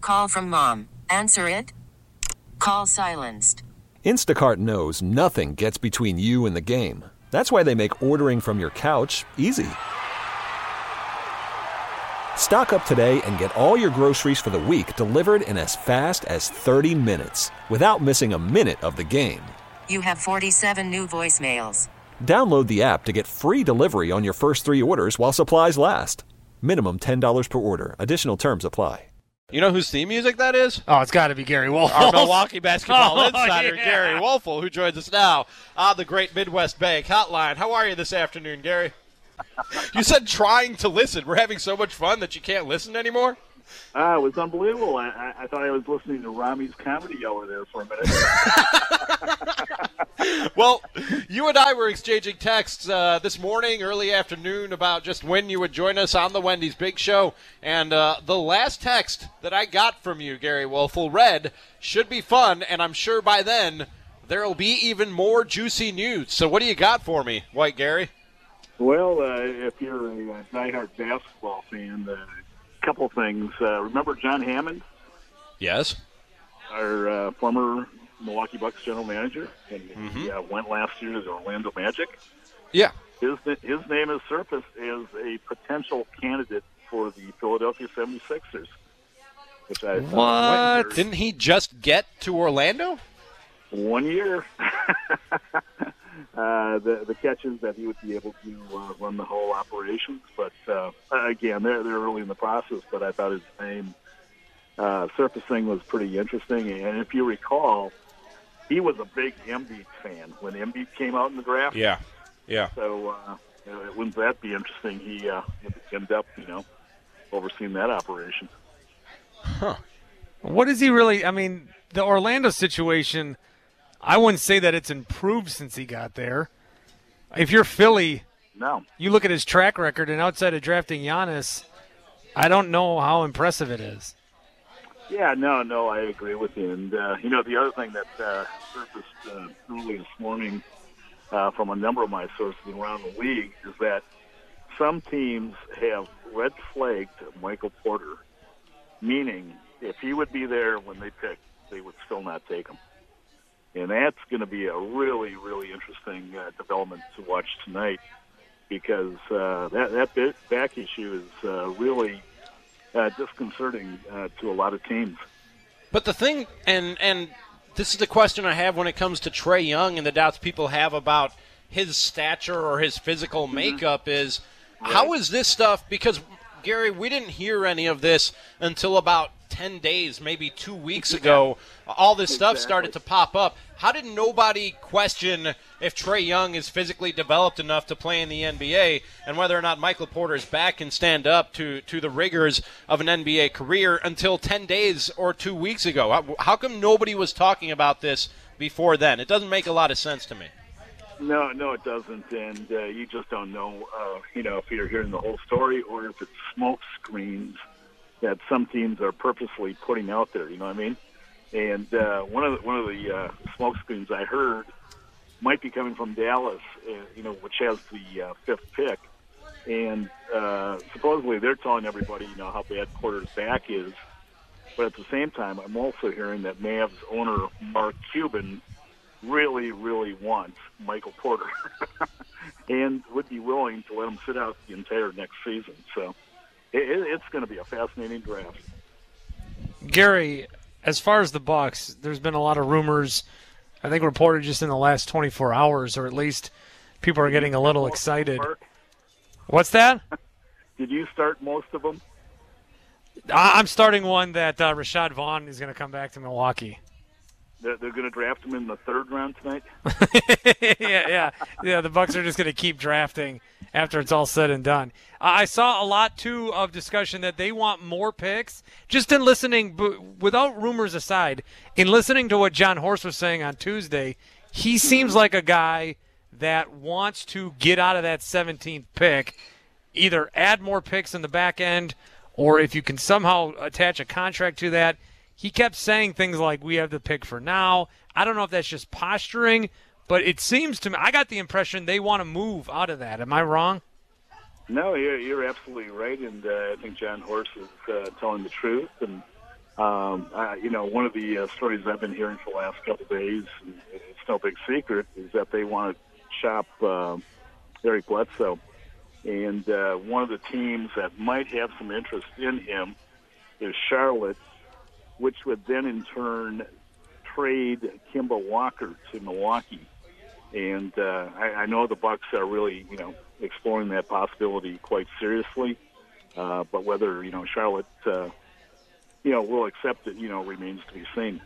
Call from mom. Answer it. Call silenced. Instacart knows nothing gets between you and the game. That's why they make ordering from your couch easy. Stock up today and get all your groceries for the week delivered in as fast as 30 minutes without missing a minute of the game. You have 47 new voicemails. Download the app to get free delivery on your first 3 orders while supplies last. Minimum $10 per order. Additional terms apply. You know whose theme music that is? Oh, it's got to be Gary Wolf. Our Milwaukee basketball Oh, insider, yeah. Gary Wolfel, who joins us now on the Great Midwest Bank Hotline. How are you this afternoon, Gary? You said trying to listen. We're having so much fun that you can't listen anymore? It was unbelievable. I thought I was listening to Rami's comedy hour there for a minute. Well, you and I were exchanging texts this morning, early afternoon, about just when you would join us on the Wendy's Big Show. And the last text that I got from you, Gary Wolfel, read, should be fun, and I'm sure by then there will be even more juicy news. So what do you got for me, White Gary? Well, if you're a diehard basketball fan, a couple things. Remember John Hammond? Yes. Our former Milwaukee Bucks general manager, and he went last year to the Orlando Magic. Yeah. His name has surfaced as a potential candidate for the Philadelphia 76ers. Which I What? Didn't he just get to Orlando? 1 year. The catch is that he would be able to run the whole operations. But, again, they're early in the process, but I thought his name surfacing was pretty interesting. And if you recall, he was a big Embiid fan when Embiid came out in the draft. Yeah. So wouldn't that be interesting? He ended up, overseeing that operation. Huh. What is he really – I mean, the Orlando situation, I wouldn't say that it's improved since he got there. If you're Philly, No. you look at his track record, and outside of drafting Giannis, I don't know how impressive it is. Yeah, no, I agree with you. And, the other thing that surfaced early this morning from a number of my sources around the league is that some teams have red flagged Michael Porter, meaning if he would be there when they pick, they would still not take him. And that's going to be a really, really interesting development to watch tonight because that back issue is really disconcerting to a lot of teams. But the thing, and this is the question I have when it comes to Trae Young and the doubts people have about his stature or his physical makeup is, how is this stuff, because, Gary, we didn't hear any of this until about 10 days, maybe 2 weeks ago. All this stuff started to pop up. How did nobody question if Trae Young is physically developed enough to play in the NBA and whether or not Michael Porter's back can stand up to the rigors of an NBA career until 10 days or 2 weeks ago? How come nobody was talking about this before then? It doesn't make a lot of sense to me. No, it doesn't, and you just don't know, if you're hearing the whole story or if it's smoke screens that some teams are purposely putting out there. You know what I mean? And one of the smoke screens I heard might be coming from Dallas, which has the fifth pick, and supposedly they're telling everybody, how bad Porter's back is. But at the same time, I'm also hearing that Mavs owner Mark Cuban really, really wants Michael Porter and would be willing to let him sit out the entire next season. So it's going to be a fascinating draft. Gary, as far as the Bucks, there's been a lot of rumors, I think reported just in the last 24 hours, or at least people are getting a little excited. What's that? Did you start most of them? I'm starting one that Rashad Vaughn is going to come back to Milwaukee. They're going to draft him in the third round tonight? Yeah. The Bucks are just going to keep drafting after it's all said and done. I saw a lot, too, of discussion that they want more picks. Just in listening, without rumors aside, in listening to what John Horst was saying on Tuesday, he seems like a guy that wants to get out of that 17th pick, either add more picks in the back end, or if you can somehow attach a contract to that. He kept saying things like, we have the pick for now. I don't know if that's just posturing, but it seems to me, I got the impression they want to move out of that. Am I wrong? No, you're absolutely right, and I think John Horst is telling the truth. And One of the stories I've been hearing for the last couple of days, and it's no big secret, is that they want to shop Eric Bledsoe. And one of the teams that might have some interest in him is Charlotte, which would then in turn trade Kemba Walker to Milwaukee. And I know the Bucks are really, exploring that possibility quite seriously. But whether, Charlotte, will accept it, remains to be seen.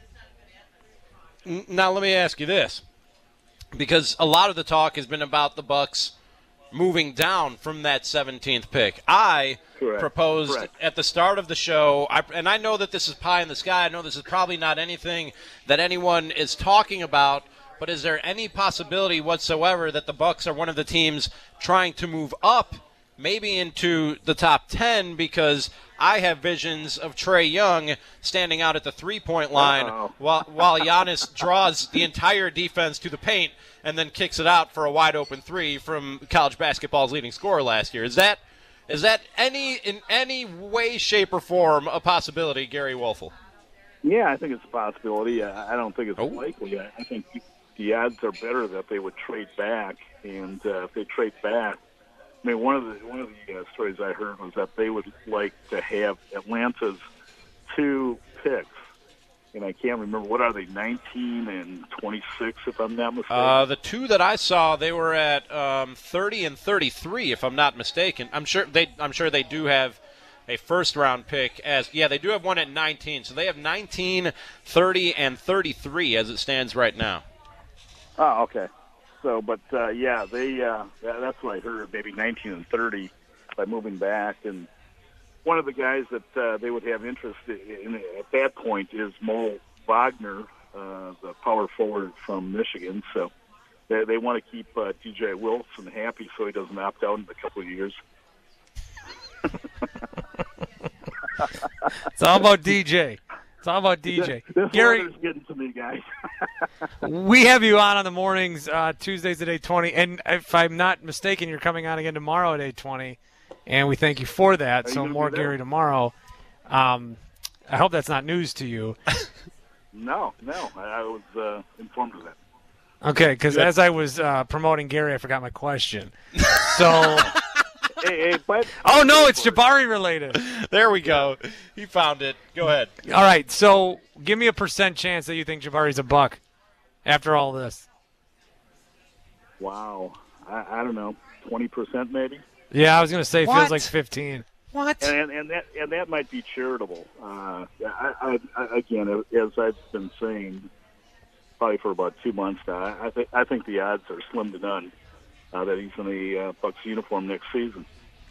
Now let me ask you this, because a lot of the talk has been about the Bucks moving down from that 17th pick. I proposed at the start of the show, and I know that this is pie in the sky. I know this is probably not anything that anyone is talking about, but is there any possibility whatsoever that the Bucks are one of the teams trying to move up, maybe into the top 10, because I have visions of Trae Young standing out at the three-point line while Giannis draws the entire defense to the paint and then kicks it out for a wide-open three from college basketball's leading scorer last year. Is that in any way, shape, or form a possibility, Gary Woelfel? Yeah, I think it's a possibility. I don't think it's likely. I think the odds are better that they would trade back, and if they trade back, I mean, one of the stories I heard was that they would like to have Atlanta's 2 picks, and I can't remember, what are they, 19 and 26, if I'm not mistaken? The 2 that I saw, they were at 30 and 33, if I'm not mistaken. I'm sure they do have a first-round pick. They do have one at 19, so they have 19, 30, and 33 as it stands right now. Oh, okay. So, but that's what I heard, maybe 19 and 30 by moving back. And one of the guys that they would have interest in at that point is Mo Wagner, the power forward from Michigan. So they want to keep DJ Wilson happy so he doesn't opt out in a couple of years. It's all about DJ. It's all about DJ. This Gary, weather's getting to me, guys. we have you on the mornings, Tuesdays at 8:20, and if I'm not mistaken, you're coming on again tomorrow at 8:20, and we thank you for that. So more Gary tomorrow. I hope that's not news to you. No, I was informed of that. Okay, because as I was promoting Gary, I forgot my question. So. But oh, no, it's Jabari related. There we go. He found it. Go ahead. All right, so give me a % chance that you think Jabari's a Buck after all this. Wow. I don't know, 20% maybe? Yeah, I was going to say it feels like 15. What? And that might be charitable. Again, as I've been saying probably for about 2 months now, I think the odds are slim to none that he's in the Bucks uniform next season.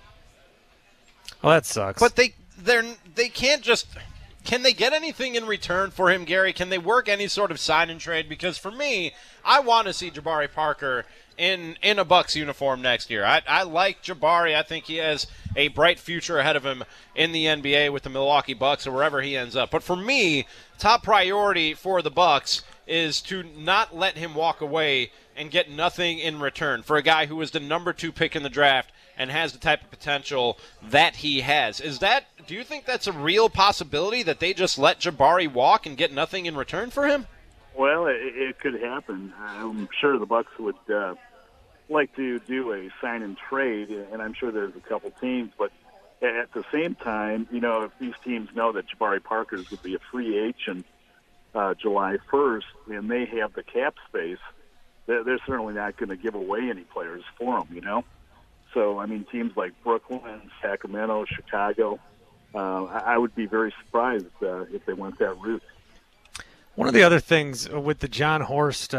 Well, that sucks. But they can't just. Can they get anything in return for him, Gary? Can they work any sort of sign and trade? Because for me, I want to see Jabari Parker in a Bucks uniform next year. I like Jabari. I think he has a bright future ahead of him in the NBA with the Milwaukee Bucks or wherever he ends up. But for me, top priority for the Bucks is to not let him walk away and get nothing in return for a guy who was the number 2 pick in the draft and has the type of potential that he has. Do you think that's a real possibility that they just let Jabari walk and get nothing in return for him? Well, it could happen. I'm sure the Bucks would like to do a sign and trade, and I'm sure there's a couple teams. But at the same time, if these teams know that Jabari Parker is going to be a free agent July 1st, and they have the cap space, they're certainly not going to give away any players for him, So, I mean, teams like Brooklyn, Sacramento, Chicago, I would be very surprised if they went that route. One of the other things with the John Horst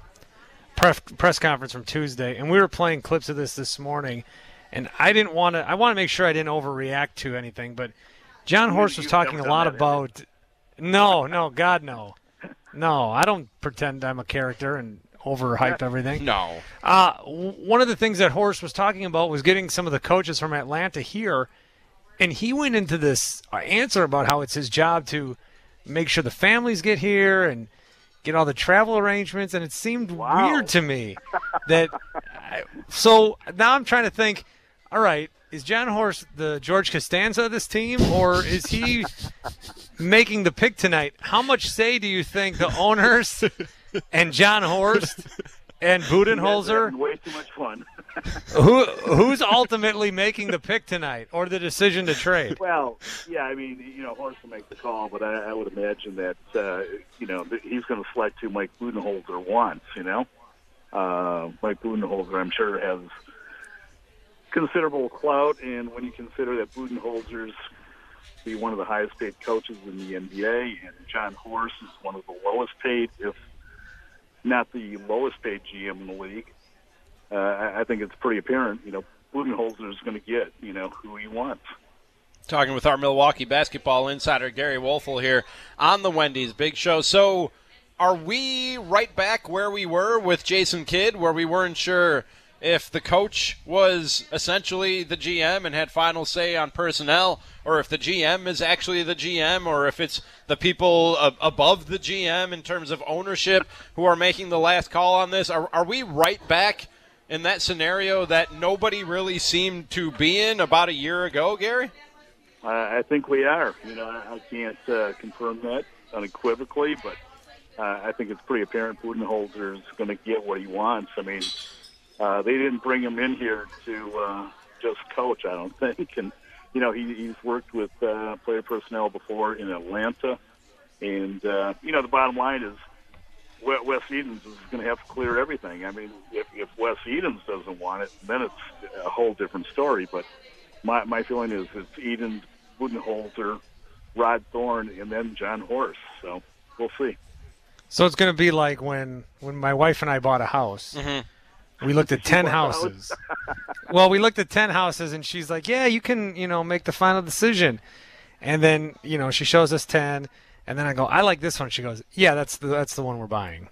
press conference from Tuesday, and we were playing clips of this morning, and I want to make sure I didn't overreact to anything, but John Horst was talking a lot about – No, God, no. No, I don't pretend I'm a character and overhype everything. No. One of the things that Horst was talking about was getting some of the coaches from Atlanta here, and he went into this answer about how it's his job to make sure the families get here and get all the travel arrangements, and it seemed weird to me that so now I'm trying to think, all right, is John Horst the George Costanza of this team, or is he making the pick tonight, how much say do you think the owners and John Horst and Budenholzer, way too much fun. who's ultimately making the pick tonight or the decision to trade? Well, yeah, I mean, Horst will make the call, but I would imagine that, he's going to select who Mike Budenholzer wants, Mike Budenholzer, I'm sure, has considerable clout, and when you consider that Budenholzer's be one of the highest paid coaches in the NBA, and John Horst is one of the lowest paid, if not the lowest paid GM in the league, I think it's pretty apparent, Budenholzer is going to get, who he wants. Talking with our Milwaukee basketball insider, Gary Wolfel, here on the Wendy's Big Show. So are we right back where we were with Jason Kidd, where we weren't sure if the coach was essentially the GM and had final say on personnel, or if the GM is actually the GM, or if it's the people above the GM in terms of ownership who are making the last call on this? Are we right back in that scenario that nobody really seemed to be in about a year ago, Gary? I think we are. I can't confirm that unequivocally, but I think it's pretty apparent Budenholzer is going to get what he wants. I mean, they didn't bring him in here to just coach, I don't think. And, he's worked with player personnel before in Atlanta. And, the bottom line is Wes Edens is going to have to clear everything. I mean, if Wes Edens doesn't want it, then it's a whole different story. But my feeling is it's Edens, Budenholzer, Rod Thorne, and then John Horst. So we'll see. So it's going to be like when my wife and I bought a house. Mm-hmm. We looked at 10 houses. Well, we looked at 10 houses, and she's like, yeah, you can, make the final decision. And then, she shows us 10, and then I go, I like this one. She goes, yeah, that's the one we're buying.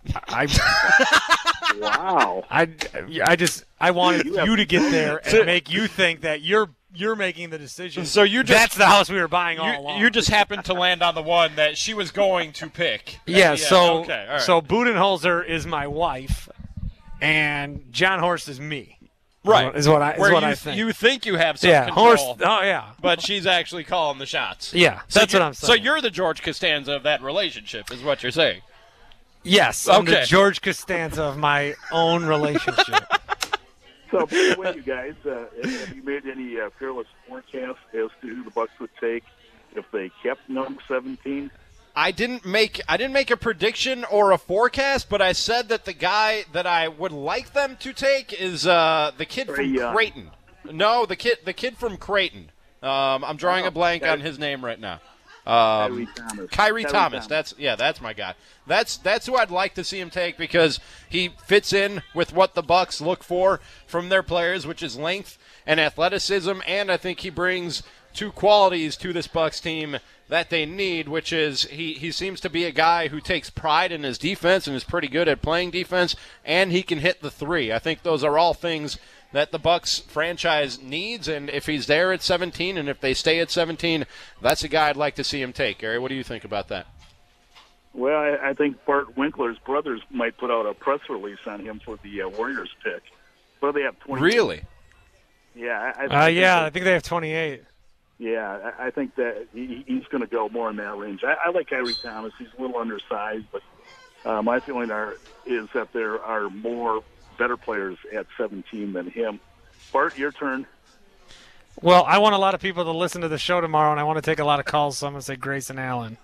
Wow. I wanted you to get there and make you think that you're making the decision. So that's the house we were buying all along. You just happened to land on the one that she was going to pick. Yeah, so okay, all right. So Budenholzer is my wife, and John Horst is me. Right. Is what I think. You think you have some control. Horst, oh, yeah. But she's actually calling the shots. Yeah, that's what I'm saying. So you're the George Costanza of that relationship, is what you're saying. Yes, I'm the George Costanza of my own relationship. So, by the way, you guys, have you made any fearless forecasts as to who the Bucks would take if they kept number 17? I didn't make a prediction or a forecast, but I said that the guy that I would like them to take is the kid from Creighton. No, the kid from Creighton. I'm drawing a blank on his name right now. Kyrie Thomas. That's my guy. That's who I'd like to see him take because he fits in with what the Bucks look for from their players, which is length and athleticism, and I think he brings two qualities to this Bucks team that they need, which is he seems to be a guy who takes pride in his defense and is pretty good at playing defense, and he can hit the three. I think those are all things that the Bucks franchise needs, and if he's there at 17 and if they stay at 17, that's a guy I'd like to see him take. Gary, what do you think about that? Well, I think Bart Winkler's brothers might put out a press release on him for the Warriors pick. What do they have, 28? Really? Yeah. I think they have 28. Yeah, I think that he's going to go more in that range. I like Kyrie Thomas. He's a little undersized, but my feeling is that there are more better players at 17 than him. Bart, your turn. Well, I want a lot of people to listen to the show tomorrow, and I want to take a lot of calls, so I'm going to say Grayson Allen.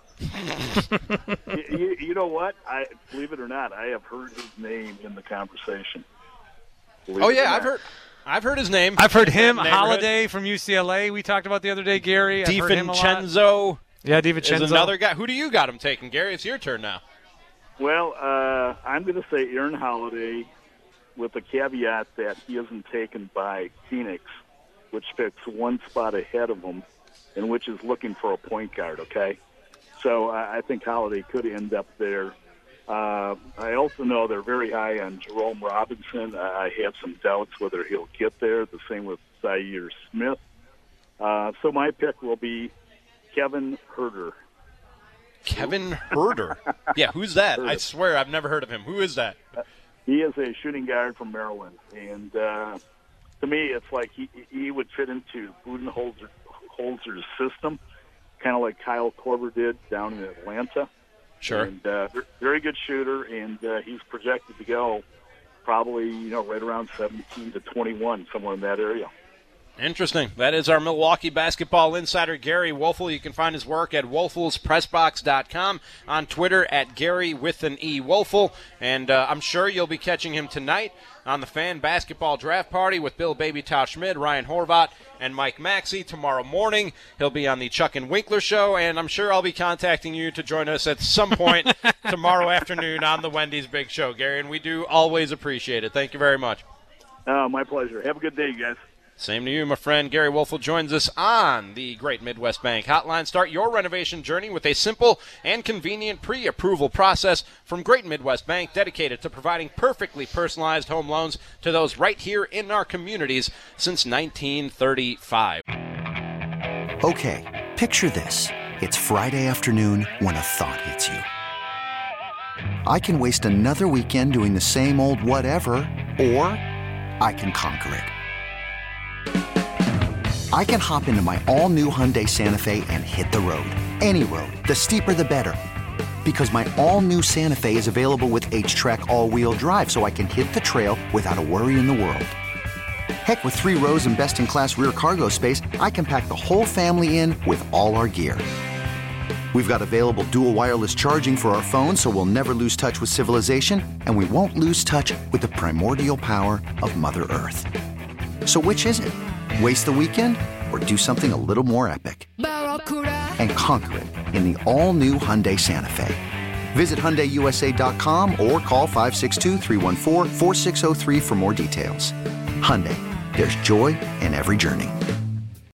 you know what? Believe it or not, I have heard his name in the conversation. I've heard his name. I've heard him, Holiday from UCLA. We talked about the other day, Gary. DiVincenzo. Yeah, DiVincenzo. Is another guy. Who do you got him taking, Gary? It's your turn now. Well, I'm going to say Aaron Holiday with the caveat that he isn't taken by Phoenix, which picks one spot ahead of him and which is looking for a point guard, okay? So I think Holiday could end up there. I also know they're very high on Jerome Robinson. I have some doubts whether he'll get there. The same with Zaire Smith. So my pick will be Kevin Huerter. Kevin Huerter? Yeah, who's that? I swear I've never heard of him. Who is that? He is a shooting guard from Maryland. And to me, it's like he would fit into Budenholzer's system kind of like Kyle Korver did down in Atlanta. Sure. And very good shooter, and he's projected to go probably, right around 17 to 21, somewhere in that area. Interesting. That is our Milwaukee basketball insider, Gary Woelfel. You can find his work at WoelfelsPressBox.com, on Twitter at Gary with an E Woelfel. And I'm sure you'll be catching him tonight on the Fan Basketball Draft Party with Bill Baby Schmidt, Ryan Horvat, and Mike Maxey. Tomorrow morning, he'll be on the Chuck and Winkler Show, and I'm sure I'll be contacting you to join us at some point tomorrow afternoon on the Wendy's Big Show, Gary, and we do always appreciate it. Thank you very much. My pleasure. Have a good day, you guys. Same to you, my friend. Gary Woelfel joins us on the Great Midwest Bank Hotline. Start your renovation journey with a simple and convenient pre-approval process from Great Midwest Bank, dedicated to providing perfectly personalized home loans to those right here in our communities since 1935. Okay, picture this. It's Friday afternoon when a thought hits you. I can waste another weekend doing the same old whatever, or I can conquer it. I can hop into my all-new Hyundai Santa Fe and hit the road. Any road. The steeper, the better. Because my all-new Santa Fe is available with H-Track all-wheel drive, so I can hit the trail without a worry in the world. Heck, with 3 rows and best-in-class rear cargo space, I can pack the whole family in with all our gear. We've got available dual wireless charging for our phones, so we'll never lose touch with civilization, and we won't lose touch with the primordial power of Mother Earth. So which is it? Waste the weekend or do something a little more epic? And conquer it in the all-new Hyundai Santa Fe. Visit HyundaiUSA.com or call 562-314-4603 for more details. Hyundai, there's joy in every journey.